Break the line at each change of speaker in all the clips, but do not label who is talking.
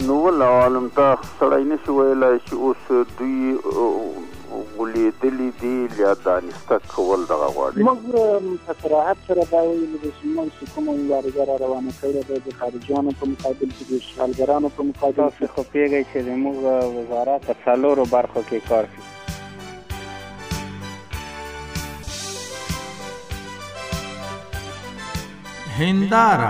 نو ولا عالم ته سړی نشي ویلی چې اوس دوی ولیدلي دي یا دانسته کول دغه غواړي.
موږ په صراحت سره دا ویلي ده چې موږ چې کومه مبارزه را روانه کړې ده د خارجیانو په مقابل کې د اشغالګرانو په مقابل
تاسو خو پوهېږئ چې زموږ وزارت په څلورو برخو کې کار کوي.
هنداره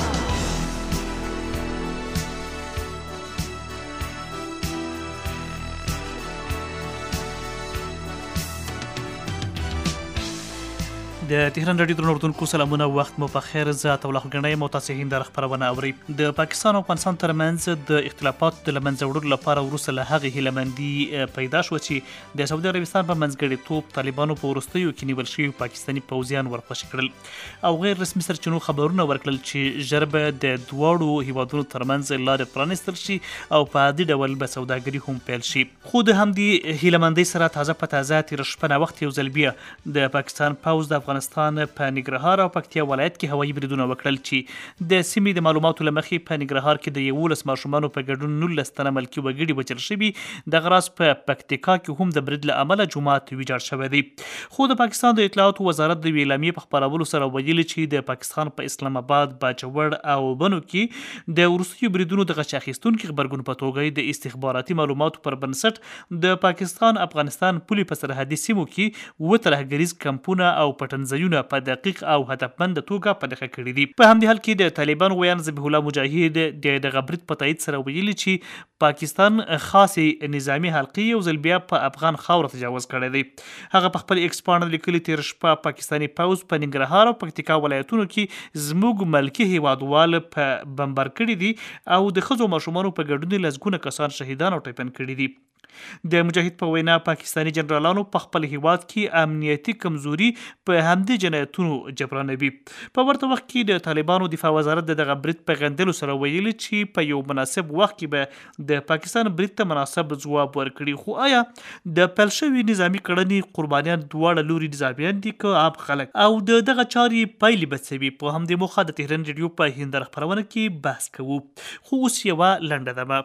د تهران رادیو درنو اردوونکو سلامونه، وخت مو په خیر. زه عطاالله ګنی یم او تاسې هنداره خپرونه اورئ. د پاکستان او افغانستان ترمنځ د اختلافاتو د له منځه وړلو لپاره وروسته له هغې هیلهمندي پیدا شوه چې د سعودي عربستان په منځګړیتوب طالبانو په وروستیو کې نیول شوي پاکستاني پوځیان ورخوشي کړل او غیر رسمي سرچینو خبرونه ورکړل چې ژر به د دواړو هیوادونو ترمنځ لارې پرانیستل شي او په عادي ډول به سوداګري هم پیل شي. خو د همدې هیلهمندۍ سره تازه په تازه تېره شپه ناوخت یو ځل بیا د پاکستان پوځ د افغانستان په ننګرهار او پکتیا ولایت کې هوایي بریدونه وکړل چې د سیمې د معلوماتو له مخې په ننګرهار کې د 11 ماشومانو په ګډون 19 تنه ملکي وګړي وژل شوي. دغه راز په پکتیکا کې هم د برید له امله جومات ویجاړ شوی دی. خو د پاکستان د اطلاعاتو وزارت د یوې اعلامیې په خپرولو سره ویلي چې د پاکستان په اسلام آباد، باجوړ او بنو کې د وروستیو بریدونو د غچ اخیستونکي غبرګون په توګه د استخباراتي معلوماتو پر بنسټ د پاکستان افغانستان پولې په سرحدي سیمو کې 7 ترهګریز کمپونه او پټنځایونه په دقیق او هدفمند توګه په نښه کړي دي. په همدې حال کې د طالبان ویان ذبیح الله مجاهد د دغه برید په تایید سره ویلي چې پاکستان خاصې نظامي حلقې یو ځل بیا په افغان خاوره تجاوز کړی دی. هغه په خپل ایکس پاڼه لیکلي تېره شپه پاکستاني پوځ په ننګرهار او پکتیکا ولایتونو کې زموږ ملکي هیوادوال په بمبار کړي دي او د ښځو ماشومانو په ګډون لسګونه کسان شهیدان او ټپیان کړي دي. د مجاهد په وینا پاکستاني جنرالانو په خپل هیواد کې امنیتي کمزوري په همدې جنایتونو جبرانوي. په ورته وخت کې د طالبانو دفاع وزارت د دغه برید په غندلو سره ویلي چې په یو مناسب وخت کې به د پاکستان برید ته مناسب ځواب ورکړي. خو آیا د پیل شوي نظامي کړنې قربانیان دواړه لوري نظامیان دي که عام خلک او د دغه چارې پایلې به څه وي؟ په همدې موخه د تهران رادیو په هنداره خپرونه کې بحث کوو. خو اوس یوه لنډه دمه.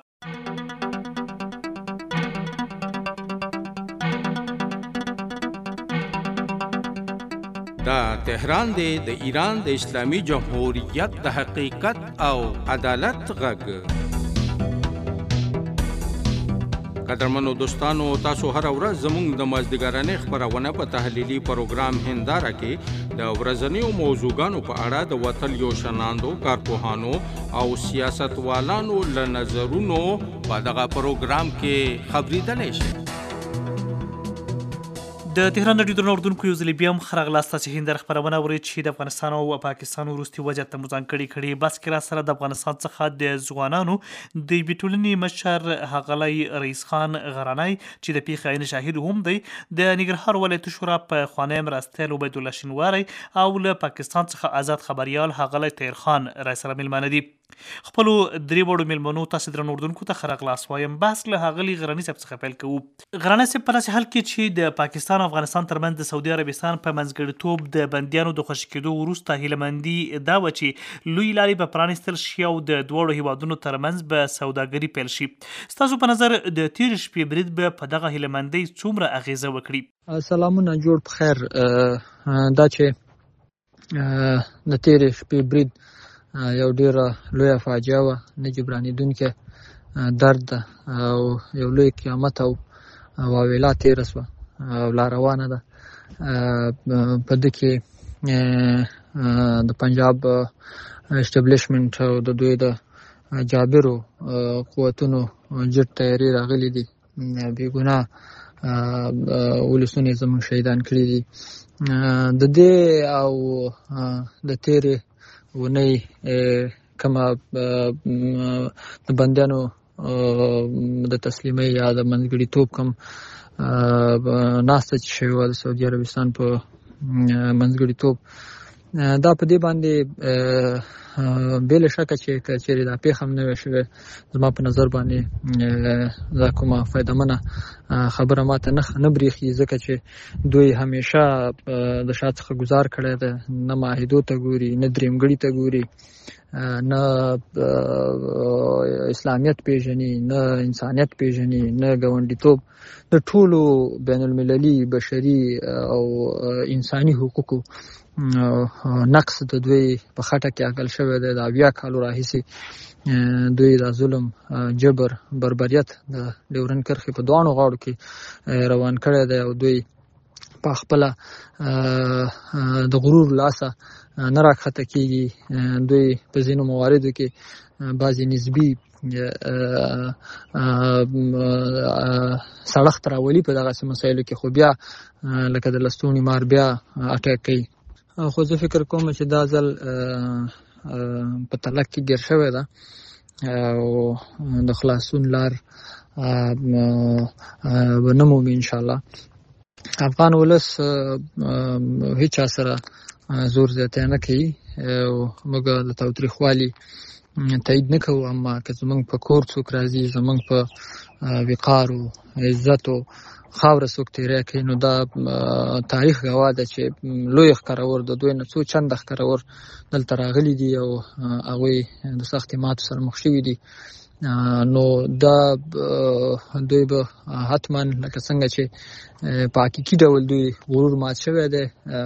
دا تهران دی د ایران د اسلامي جمهوریت د حقیقت او عدالت غږ. قدرمنو دوستانو، تاسو هر ورځ زموږ د مازدیګرانې خپرونه په تحلیلي پروګرام هنداره کې د ورځنیو موضوعګانو په اړه د وتل یو شناندو کارپوهانو او سیاستوالانو له نظرونو په دغه پروګرام کې خبرېدلی شي.
د تهران رادیو درنو اردوونکو یو ځل بیا هم ښه راغلاست. تاسې هنداره خپرونه اورئ چې د افغانستان او پاکستان وروستي وضعیت ته مو ځانګړې کړې. بس کې راسره د افغانستان څخه د ځوانانو د یوې ټولنې مشر ښاغلی رئیس خان غرانی چې د پیښې عین شاهد هم دی، د ننګرهار ولایتي شورا په خوانی مرستیال عبیدالله شینواری او له پاکستان څخه آزاد خبریال ښاغلی طاهر خان راسره میلمانه دي. خپلو درې وړو میلمنو تاسې درنو اردوونکو ته ښه راغلاست وایم. بحث له ښاغلي غرني صاحب څخه پیل کوو. غرنی صاحب، په داسې حال کې چې د پاکستان او افغانستان ترمنځ د سعودي عربستان په منځګړیتوب د بندیانو د خوشي کېدو وروسته هیلهمندي دا وه چې لوی لارې به پرانیستل شي او د دواړو هیوادونو ترمنځ به سوداګري پیل شي. ستاسو په نظر د تېرې شپې برید به په دغه هیلهمندۍ څومره اغیزه وکړي؟
سلامونه، جوړ په خیر. دا چې د تېرې شپې برید یو ډیره لویه فاجعه وه، نه جبرانېدونکی درد او یو لوی قیامت او واویلا تېره سوه او لا روانه ده. په ده کې د پنجاب اسټبلیشمنټ او د دوی د جابرو قوتونو جټ تیارې راغلي دي، بې ګناه ولسونه یې زموږ شهیدان کړي دي. د دې او د تېرې ونۍ کومه د بندیانو د تسلیمۍ یا د منځګړیتوب کوم ناسته چې شوې وه د سعودي عربستان په منځګړیتوب، دا په دې باندې بل شک چې کچېری دا پیښه هم نه شوه زما په نظر باندې دا کومه فائدمنه خبره ماته نه بریخي ځکه چې دوی همیشه د شاته څخه گزار کړی ده نه معاهدو ته ګوري نه دریمګړي ته ګوري نه اسلامیت پیژني نه انسانیت پیژني نه ګاونډیتوب د ټولو بین المللي بشري او انساني حقوقو نقص د دوی په خټه کې اکل شوی دی. د 80 کالو راهیسې دوی د ظلم جبر بربریت د ډیورن کرښې په دوانو غاړو کې روان کړی دی او دوی په خپل د غرور لاسه نه راکښته کېږي. دوی په ځینو مواردو کې بعضې نسبي سړښت راولي په دغسې مسایلو کې، خو بیا لکه د لستوڼي مار بیا اټیک کوي. خو زه فکر کوم چې دا ځل په تلک کې ګیر شوی ده او د خلاصون لار به نه مومي انشاءالله. افغان ولس هیچا سره زور زیاتی نه کوي او موږ د تاوتریخوالي تایید نه کوو، اما که زمونږ په کور څوک راځي زمونږ په وقار او عزت او خاوره څوک تیری کوي نو دا تاریخ ګواه ده چې لوی ښکارور د دوی نه څو چنده ښکارور دلته راغلي دي او هغوی د سختې ماتو سره مخ شوي دي. نو دا دوی به حتما لکه څنګه چې په حقیقي ډول دوی غرور مات شوی دی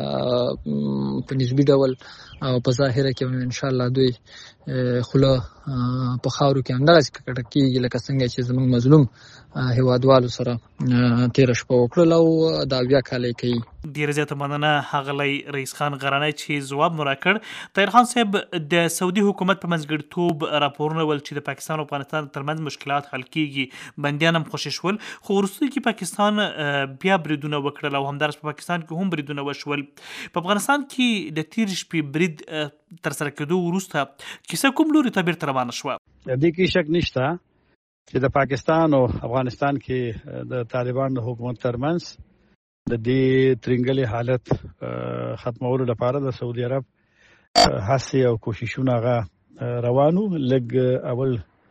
په نسبي ډول او په ظاهره کې انشاءالله دوی خوله په خاورو کې همدغسې ککړه کېږي لکه څنګه چې زموږ مظلوم هیوادوالو سره تېره شپه وکړل او دا 80 کاله یې کوي.
ډېره زیاته مننه ښاغلی رئیس خان غرانی چې ځواب مو راکړ. طاهر خان صاحب د سعودي حکومت په منځګړیتوب راپورونه ول چې د پاکستان او افغانستان ترمنځ مشکلات حل کېږي، بندیان هم خوشي شول، خو وروستو کې پاکستان بیا بریدونه وکړل او همدارس په پاکستان کې هم بریدونه وشول. په افغانستان کې د تېرې شپې برید ترسره کېدو وروسته کیسه کوم لوري ته بیرته روانه شوه؟
دې کې شک نشته چې د پاکستان او افغانستان کې د طالبان د حکومت ترمنځ د دې ترنګلې حالت ختمولو لپاره د سعودي عرب هڅې او کوششونه هغه روانو. لږ اول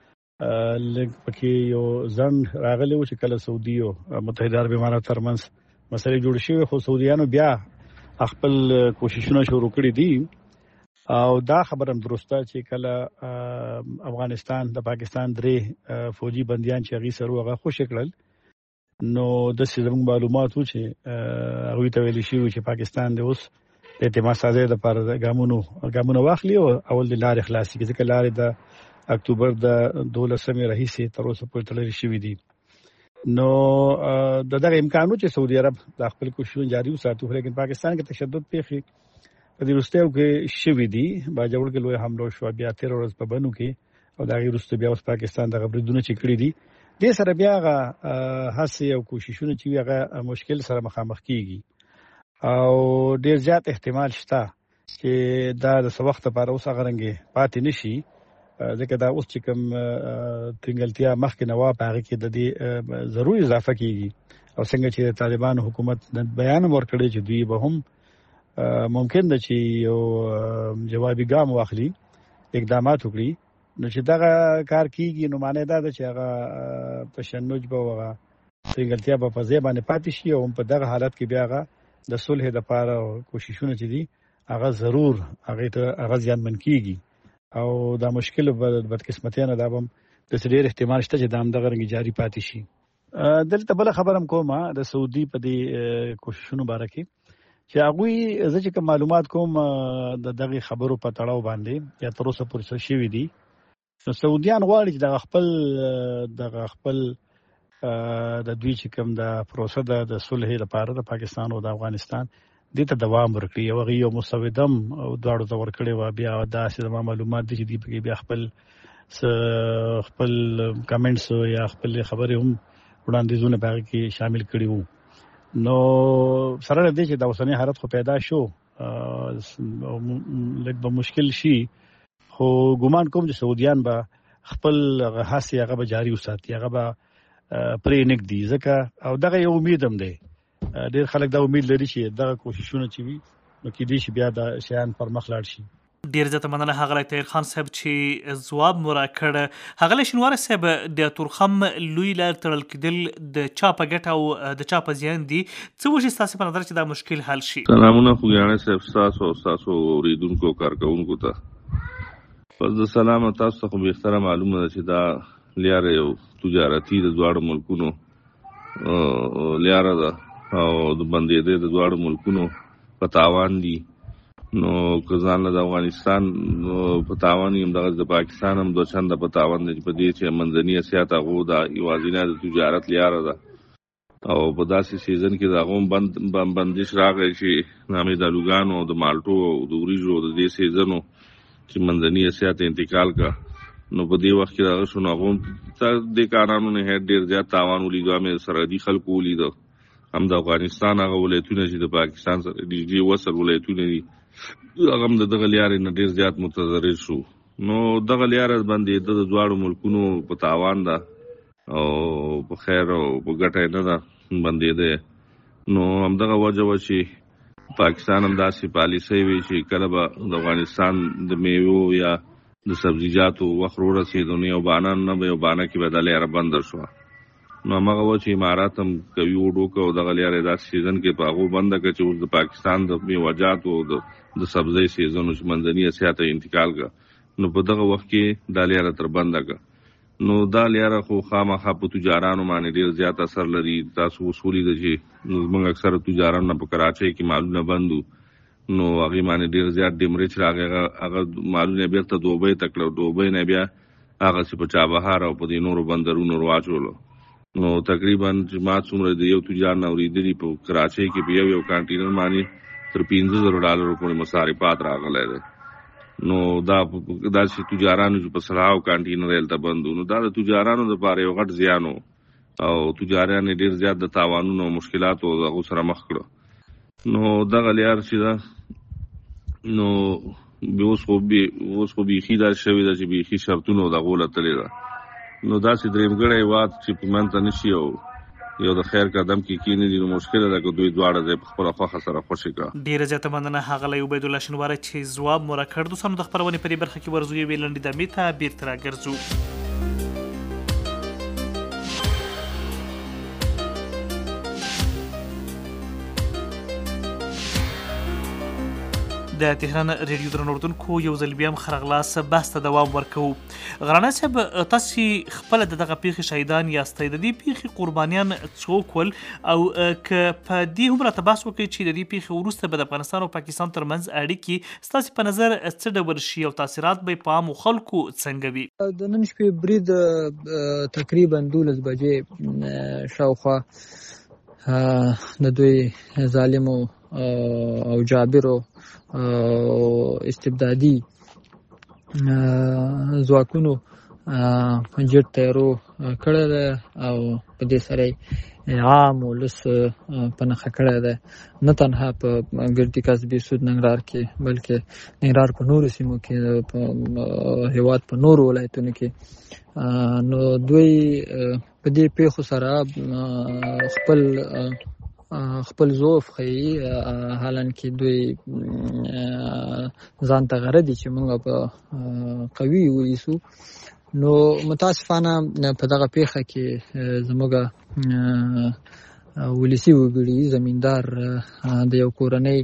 لږ پکې یو ځنډ راغلی و چې کله سعودي او متحده عرب امارات ترمنځ مسلې جوړ شوې، خو سعودیانو بیا خپل کوششونه شروع کړي دي او دا خبره هم درسته چې کله افغانستان د پاکستان 3 فوجي بنديان چې هغه سره هغه خوشی کړل نو د سیمه معلومات و چې هغه ته ویل شي چې پاکستان د اوس د اعتماد سازي د پر ګامونو واخلي او اول د لارې خلاصي کې ځکه لارې د اکتوبر د 12 رئیسي تر اوسه پورې تلل شوې دي. نو دغه امکانو چې سعودي عرب د خپل کوششونه جاري وساتو، لیکن پاکستان کې تشدد پیښې په دې وروستیو کې شوې دي. باجوړ کې لوی حمله شو، بیا 13 ورځې په بنو کې او دا غي وروسته بیا اوس پاکستان د غبرګونو چې کړی دي د سره بیا غا هڅه او کوششونه چې هغه مشکل سره مخامخ کیږي او ډیر زیات احتمال شته چې دا د وخت لپاره اوس غرنګي پاتې نشي ځکه دا اوس چې کوم تنګلتیا مخکې نوا پاره کې د دې ضروري اضافه کیږي او څنګه چې طالبان حکومت د بیان ورکړي چې دوی به هم ممکن ده چې یو جوابي ګام واخلي اقدامات وکړي نو چې دا کار کیږي نو معنی دا ده چې هغه تشنج به وغه تنګلتیا په فضا باندې پاتې شي او په دغه حالت کې بیا هغه د صلح لپاره کوششونه چې دي هغه ضرور هغه ته هغه ځان من کیږي او دا مشکل بدقسمتیانه دا هم د ډېر احتمال شته چې دام دغه رنګ جاری پاتې شي. دلته بل خبرم کومه د سعودي په دې کوششونو باره کې چې هغه زه چې معلومات کوم د دغه خبرو په تړاو باندې یا تر اوسه پورې څه شوی دي نو سعودیان غواړي چې د خپل د دوی چې کوم د پروسه د صلح لپاره د پاکستان او د افغانستان دې ته دوام ورکړي او یو مسودم او دواړو ته ورکړي و بیا داسې د معلومات دي چې دی بیا خپل کمنټس یا خپل خبرې هم وړاندیزونه باغ کې شامل کړي وو. نو سره دې چې د اوسنۍ حالت خو پیدا شو لږ به مشکل شي خو ګومان کوم چې سعودیان به خپل هڅې هغه به جاری وساتي هغه به پرې نګدي ځکه او دغه یو امید هم دی ډېر خلک دا امید لري چې دغه کوششونه چې وي نو کې دې شي بیا د شیان پر مخ لاړ شي.
ډیر زیاته مننه ښاغلی طاهر خان صاحب چې ځواب مو راکړ. ښاغلی شینواری صاحب، د تورخم لوی لارې تړل کېدل د چا په ګټه او د چا په زیان دي؟ څه وشي ستاسې په نظر چې دا مشکل حل شي؟
سلامونه خوږیاڼی صاحب، ستاسو او ستاسو اورېدونکو کارکوونکو ته. پس د سلامه تاسو ته خو بهتره معلومه ده چې دا لیاره یو تجارتي د دواړو ملکونو لیاره ده او د بندېدې د دواړو ملکونو په تاوان دي. نو که ځان له د افغانستان په تاوان یم، دغه د پاکستان هم دوه چنده په تاوان دی په دې چې منځني اسیا ته هغو دا یوازینی د تجارت لیاره ده او په داسې سیزن کې د هغو هم بندش راغی چې نامې د الوګانو او د مالټو او د وریجو د دې سیزنو چې منځني اسیا ته انتقال کا. نو په دې وخت کې دغه شو، نو هغو دې کارانو نه ډېر زیات تاوان ولیدو. مې سرحدي خلکو ولیدو، هم د افغانستان هغه ولایتونه چې د پاکستان سره نږدې وصل ولایتونه دي، هغه هم د دغه لیارې نه ډېر زیات متضرر شو. نو دغه لیاره بندېده د دواړو ملکونو په تاوان ده او په خیر او په ګټه نه ده بندېده. نو همدغه وجه وه چې پاکستان هم داسې پالیسۍ وي چې کله به د افغانستان د میوو یا د سبزیجاتو وخت ورسېدو نو یو بانه نه به یو بانه کې به دا لیاره بنده شوه. نو همغه وه چې امارات هم کوي وډوکه او دغه لیاره داسې سیزن کې په هغو بنده کړه چې اوس د پاکستان د میوهجاتو او د سبزۍ سیزن چې منځني اسیا ته انتقال کړه، نو په دغه وخت کې دا لیاره تر بنده کړه. نو دا لیاره خو خامخا په تجارانو باندې ډېر زیات اثر لري. تاسو اوس ولیده چې زموږ اکثره تجاران نه په کراچۍ کې مالونه بند وو، نو هغې باندې ډېر زیات ډیمریج راغی. هغه مالونه بیرته دوبۍ ته کړه، دوبۍ نه بیا هغسې په چابهار او په دې نورو بندرونو واچولو. نو تقریبا چې ما څومره د یو تجار نه اورېدلي په کراچۍ کې په یو کانټینر باندې تر $15,000 پورې مصارفات راغلی دی. نو دا داسې تجارانو چې په سلهاو کانټینر هلته بند وو، نو دا د تجارانو دپاره یو غټ زیان و او تجاران یې ډېر زیات د تاوانونو او مشکلاتو د هغو سره مخ کړه. نو دغه لیار چې ده نو اوس خو بیخي داسې شوې ده چې بیخي شرطونو د هغو لتلې ده. نو داسې درېمګړی هېواد چې په منځ نه شي او یو د خیر قدم کې کېني، نو مشکله ده که دوی دواړه ځای په خپله خوښه سره خوشې کړه.
ډېره زیاته مننه ښاغلی عبیدالله شینواری چې ځواب مو راکړ. دوستانو د خپرونې په دې برخه کې ورځو یوې لنډې دمې ته بېرته راګرځو. د تهران ریډیو درنو اورېدونکو یو ځل بیا هم ښه راغلاست. بحث ته دوام ورکوو. غرانه صاحب، تاسې خپله د دغه پیښې شهیدان یاستئ، د دې پیښې قربانیان څوک ول او که په دې هم راته بحث وکړئ چې د دې پیښې وروسته به د افغانستان او پاکستان ترمنځ اړیکې ستاسې په نظر څه ډول شي او تاثیرات به یې په عامو خلکو څنګه وي؟
د نن شپې برید تقریبا 12 بجې شاوخوا د دوی ظالمو او جابرو استبدادي ځواکونو جټ تیارو کړی دی او په دې سره عام ولس په نښه کړی دی، نه تنها په ګردي قصبې سود ننګرهار کې بلکې ننګرهار په نورو سیمو کې، په هېواد په نورو ولایتونو کې. نو دوی په دې پیښو سره خپل ضعف ښیي، حالانکه دوی ځان ته غره دي چې موږ په قوي وایسو. نو متاسفانه په دغه پیښه کې زموږ ولسي وګړي زمیندار د یو کورنۍ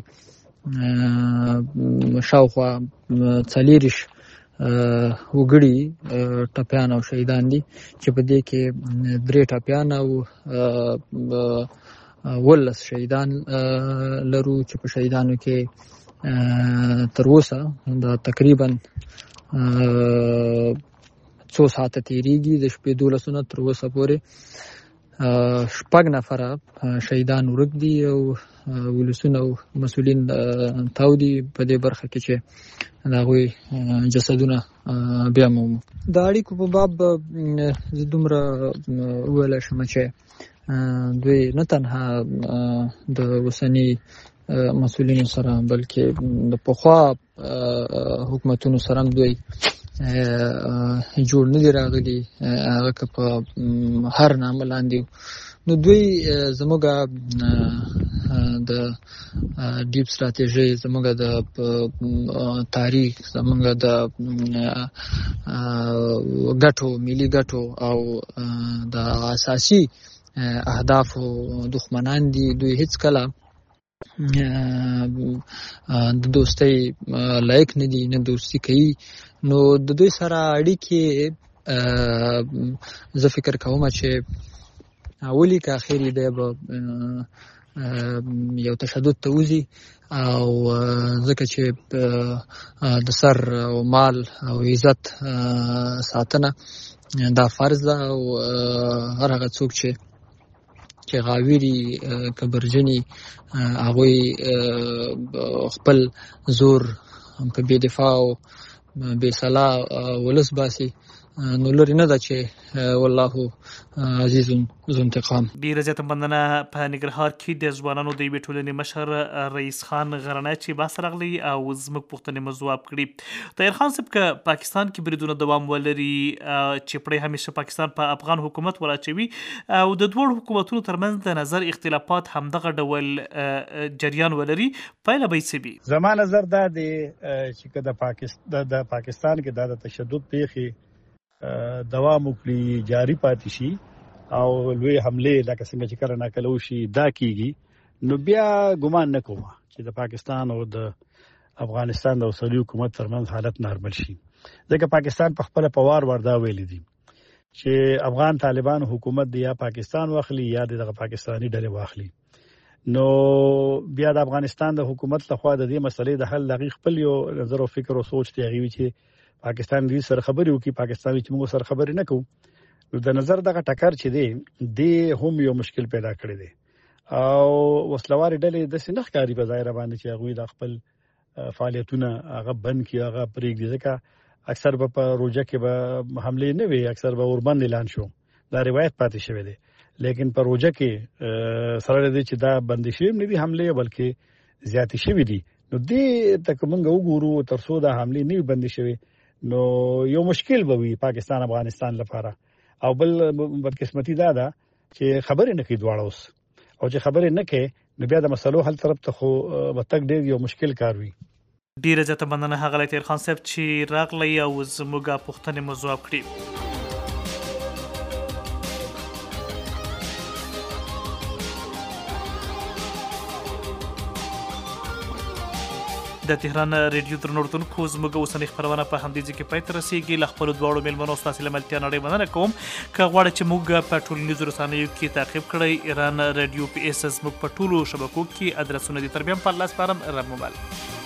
شاوخوا 40 وګړي ټپیان او شهیدان دي، چې په دې کې 3 ټپیان او 11 شهیدان لرو، چې په شهیدانو کې تر اوسه دا تقریبا څو ساعته تیریږي، د شپې 12 نه تر اوسه پورې 6 نفره شهیدان ورک دي او ولسونه او مسؤلین تاو دي په دې برخه کې چې د هغوی جسدونه بیا مومو. د اړیکو په باب زه دومره وویلی شم چې دوی نه تنها د اوسني مسؤلینو سره بلکې د پخوا حکومتونو سره هم دوی جوړ نه دي راغلي. هغه که په هر نامه لاندې نو دوی زموږ د ډیپ ستراتیژي، زموږ د تاریخ، زموږ د ګټو، ملي ګټو او د اساسي اهدافو دښمنان دي. دوی هیڅ کله د دوستۍ لایق نه دي، نه دوستي کوي. نو د دوی سره اړیکې زه فکر کوم چې اولی که اخیری دی به یو تشدد ته وځي، او ځکه چې د سر او مال او عزت ساتنه دا فرض ده، او هر هغه څوک چې غاویری کبرجنی هغوی خپل زور په بې دفاع او بې سلا ولس باسي. نو لري نه ده چې والله عزیز ذو انتقام.
ډیره زیاته مننه. په ننګرهار کې د ځوانانو د یوې ټولنې مشر رئیس خان غرنی چې بحث راغلی او زموږ پوښتنې مو ځواب کړي. طاهر خان صاحب، که پاکستان کې بریدونه دوام ولري، چپړې همیشه پاکستان په افغان حکومت وراچوي او د دوړو حکومتونو ترمنځ د نظر اختلافات همدغه ډول جریان ولري، پایله به یې څه وي؟
زما نظر دا دی چې که د پاکستان کې دا د تشدد پیښې دوام وکړي، جاری پاتې شي او لوی حمله لکه څنګه چې کله ناکله وشي دا کیږي، نو بیا ګمان نه کوم چې د پاکستان او د افغانستان د اوسني حکومت ترمنځ حالت نارمل شي. ځکه پاکستان په خپل پوار وردا ویل دي چې افغان طالبان حکومت دی یا پاکستان واخلي یا دغه پاکستاني ډلې واخلي، نو بیا د افغانستان د حکومت لخوا د دې مسلې د حل لغې خپل یو نظر او فکر او سوچ دی غوي چې پاکستان دې سره خبرې وکړي، پاکستان چې موږ سره خبرې نه کوو. نو د نظر دغه ټکر چې دی هم یو مشکل پیدا کړی دی او وسلواري ډلې د سینخ کاری په ظاهر باندې چې هغه د خپل فعالیتونه هغه بند کی، هغه پرېږدي. ځکه اکثر په روجه کې به حمله نه وي، اکثر به اوربند اعلان شو، دا روایت پاتې شوی دی. لیکن په روجه کې سره دې چې دا بندي شي نه دي حمله، بلکې زیاتې شوی دي. نو دې تک موږ وګورو تر څو دا حمله نه بندي شوی، نو یو مشکل به وي پاکستان افغانستان لپاره. او بل بدقسمتي دا ده چې خبرې نه کوي دواړه اوس، او چې خبرې نه کوي نو بیا د مسلو حل طرف ته خو به تک ډېر یو مشکل کار وي.
ډیره زیاته مننه ښاغلی طاهر خان صاحب چې راغلی او زموږ پوښتنې مو ځواب کړي. د تهران ریډیو درنوردونکو، زموږ اوسنۍ خپرونه په همدې ځای کې پای ته رسېږي. له خپلو دواړو میلمنو ستاسې له ملتیا نړۍ مننه کوم. که غواړئ چې موږ په ټولنیزو رسنیو کې تعقیب کړئ، ایران رادیو PS زموږ په ټولو شبکو کې ادرسونه دي. تر بیا هم په الله سپارم. رب مو بل.